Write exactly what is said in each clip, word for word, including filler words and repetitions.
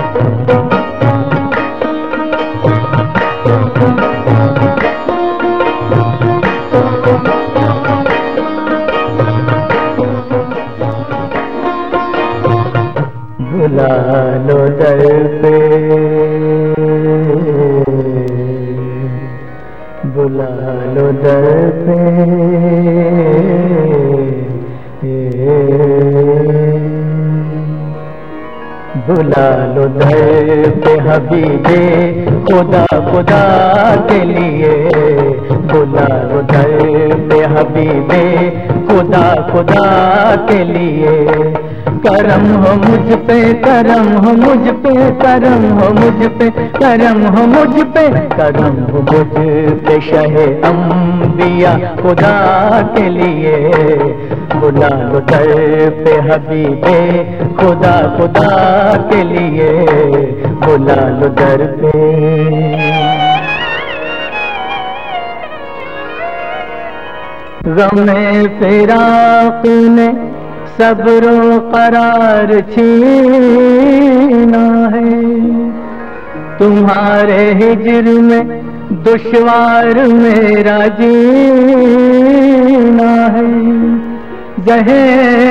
بلا لو در پہ بلا لو در پہ بلا لو در پہ حبیب خدا خدا کے لیے بلا لو در پہ حبیب خدا خدا کے لیے کرم ہو مجھ پہ کرم ہو مجھ پہ کرم ہو مجھ پہ کرم ہو مجھ پہ کرم ہو مجھ پہ شہ انبیاء خدا کے لیے بلا لو در پہ حبیب خدا خدا کے لیے بلا لو در پہ غم فراق نے صبر و قرار چھینا ہے تمہارے ہجر میں دشوار میرا جینا ہے زہے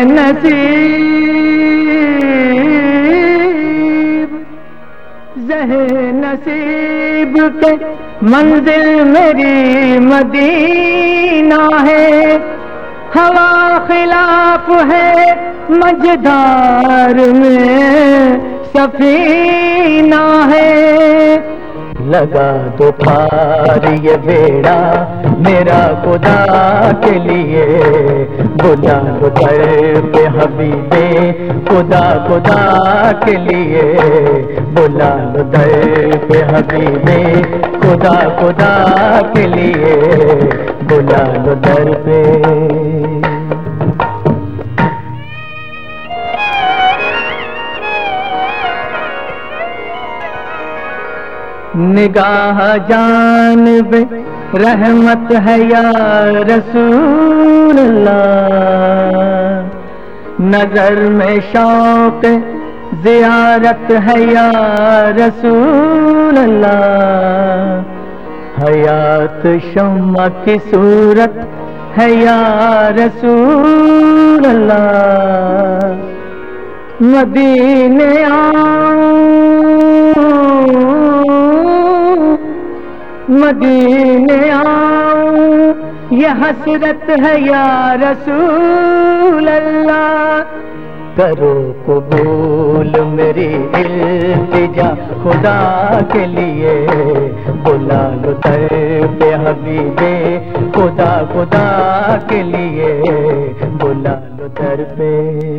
نصیب زہے نصیب کے منزل میری مدینہ ہے ہوا خلاف ہے مجدار میں سفینہ ہے لگا دو پار یہ بیڑا میرا خدا کے لیے بلا لو در پہ حبیب خدا خدا کے لیے بلا لو در پہ حبیب خدا خدا کے لیے بلا لو در پہ نگاہ جانب رحمت ہے یا رسول اللہ نظر میں شوق زیارت ہے یا رسول اللہ حیات شمع کی صورت ہے یا رسول اللہ مدینے آؤں مدینے آؤں یہ حسرت ہے یا رسول اللہ کرو قبول میری التجا خدا کے لیے بلا لو در پہ حبیب خدا خدا کے لیے بلا لو در پہ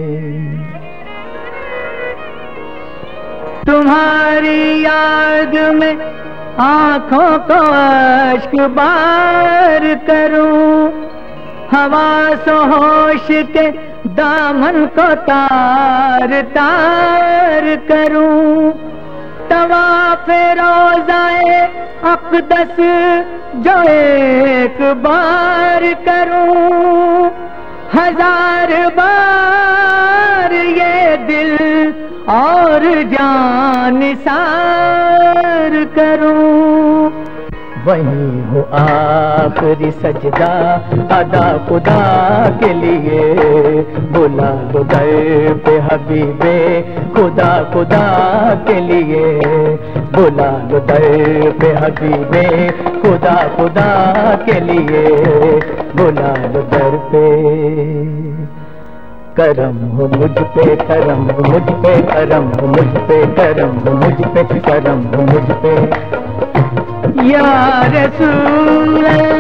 تمہاری یاد میں آنکھوں کو اشک بار کروں حواس و ہوش کے دامن کو تار تار کروں طواف روضہ اقدس جو ایک بار کروں ہزار بار یہ دل اور جان نثار کروں وہیں ہو آخری سجدہ ادا خدا کے لیے بلا لو در پہ حبیب خدا خدا کے لیے بلا لو در پہ حبیب خدا خدا کے لیے بلا لو در پہ کرم ہو مجھ پہ کرم ہو مجھ پہ کرم ہو مجھ پہ کرم ہو مجھ پہ کرم ہو مجھ پہ یا رسول اللہ